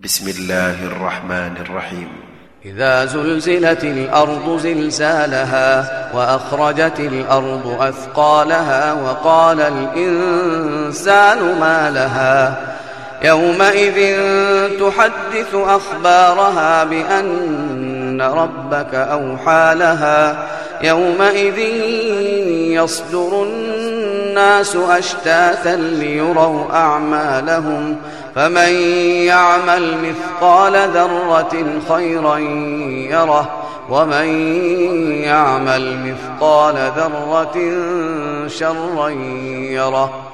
بسم الله الرحمن الرحيم. إذا زلزلت الأرض زلزالها وأخرجت الأرض أثقالها وقال الإنسان ما لها يومئذ تحدث أخبارها بأن ربك أوحى لها يومئذ يصدر الناس أشتاتا ليروا أعمالهم فمن يعمل مثقال ذرة خيرا يره ومن يعمل مثقال ذرة شرا يره.